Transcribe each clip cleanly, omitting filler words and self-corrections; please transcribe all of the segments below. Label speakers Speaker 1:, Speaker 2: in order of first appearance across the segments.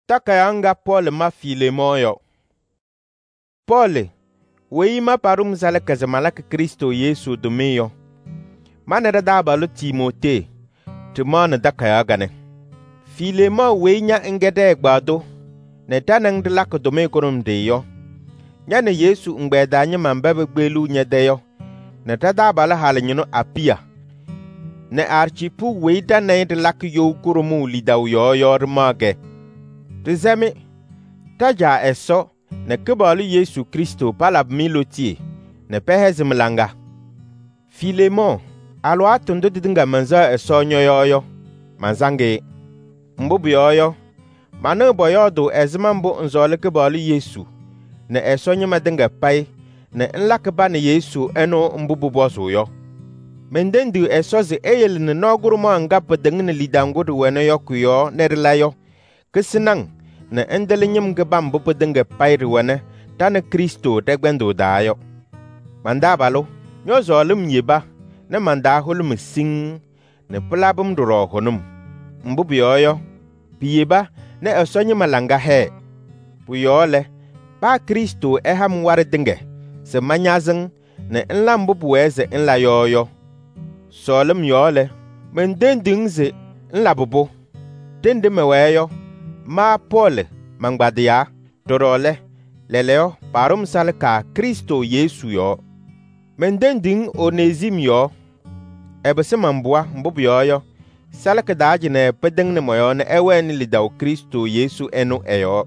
Speaker 1: Takayanga Paul ma Filemon yo. Paul, wei ma parum zale kazamalak Kristo Yesu dumi yo. Manera dabalu Timote, timon dakayagane. Filemon wei nya ngede gbado, ne tanang de lak dumi kurum de yo. Nyane Yesu ngbeda nya mambebe gbelu nya de yo. Ne tadabala halinyino apia. Ne archipu wei tanang de lak yo kurumu lidaw yo yormage. Rizemi, taja eso, ne kebalu Yesu Kristo palab milotie, ne pehezimlanga. Filemon, alwa tundo didinga manza eso nyoyoyo, manzange. Mbubu yoyo, manu boyodo ezimambu nzole kebalu Yesu, ne eso nyima dinga pai, ne nlakeba ne Yesu eno mbubu bozo yo. Mendendu eso zi eyel ne noguru angap dengine lidangudu weno yoku yo nerilayo. Kesenang, ne endele nyem gebam bupu denge pairi wane, tane Kristo degbendo dayo. Manda balo, nyozo alum yeba, ne manda hulum sing, ne pelabum duro honum. Mbubu yoyo, piyeba, ne esonye malanga he. Puyole, pa Kristo eham ware denge, se manyazeng, ne enla mbubu weze enla yoyo. Solum yole, men dendingze enla bubu. Dende meweyo, ma Paul mangbadia dorole leleo parum salka Kristo Yesu yo. Mendending Onezim yo. Ebese mambua mbubu yo. Salka dajine pedeng ne moyo ne ewen lidaw Kristo Yesu enu eyo.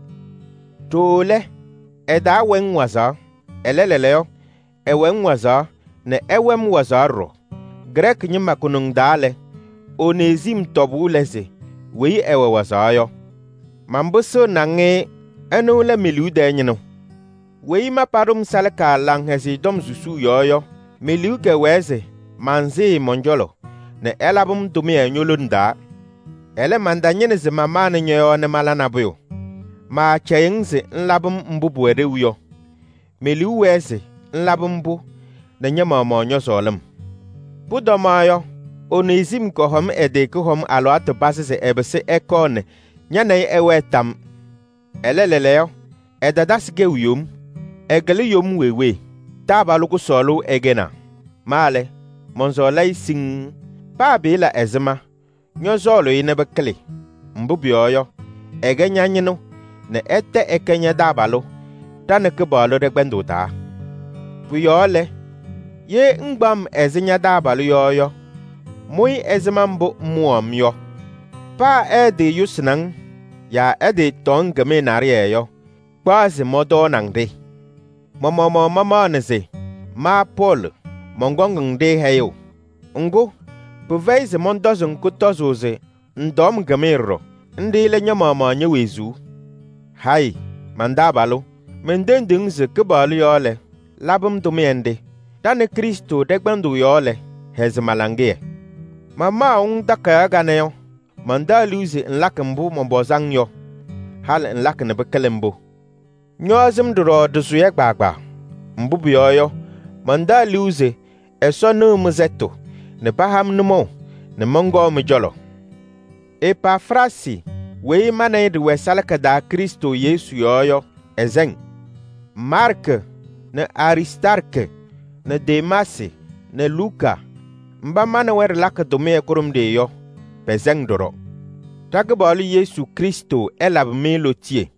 Speaker 1: Tole eda wen waza eleleleo ewen waza ne ewem wazaro. Grek nyima kunung dale Onezim tobu leze wei ewe waza yo. Mambuso nange enu le miliu denyino. Wei ma parum salka lang hesi dom susu yoyo. Miliu ke weze manzi monjolo. Ne elabum dumi enyolunda. Ele mandanyene ze mamane nyoyo ne malanabuyo. Ma chayengze nlabum mbubu erewuyo. Miliu weze nlabum bu ne nyama monyo solem. Budomayo Onezim kohom ede kohom alo atobase se ebese ekone. Nyane ewe tam. Eleleleo, edadasige uyom, egele yom wewe, tabaluku solu egena. Male, monzolai sing, pa bila ezema, nyozolo inebekele, mbubioyo, ege nyanyino, ne ete ekenya dabalu, tane kebalo regbendo ta. Puyole, ye ngbam ezenya dabalu yoyo, mui ezema mbu muom yo. Pa ede yusnang, ya ede ton game nari yo. Kwazi modo nang de. Mama neze. Ma Paul, mongongang de heyo. Ungo, puveize mondozun kutozuze, ndom gamero. Ndile nyamama nyewezu. Hai, mandabalo. Mendending ze kebalu yole. Labum dumiende. Tane Kristo degbandu yole. Hezmalange. Mama undaka ganeyo. Manda luze nlakembu mbozang yo. Hal nlak ne bekelembu. Nyozim duro dusuye gbagba. Mbubu yoyo. Manda luze eso no muzeto. Ne paham numo. Ne mongo mjolo. Epafrasi. Wei mane de wesalaka da Kristo Yesu yoyo. Ezeng. Mark. Ne Aristarke. Ne Demasi. Ne Luka. Mba mane wer laka dome kurum de yo. Pezeng doro. Tagbali Yesu Kristo elab melotie.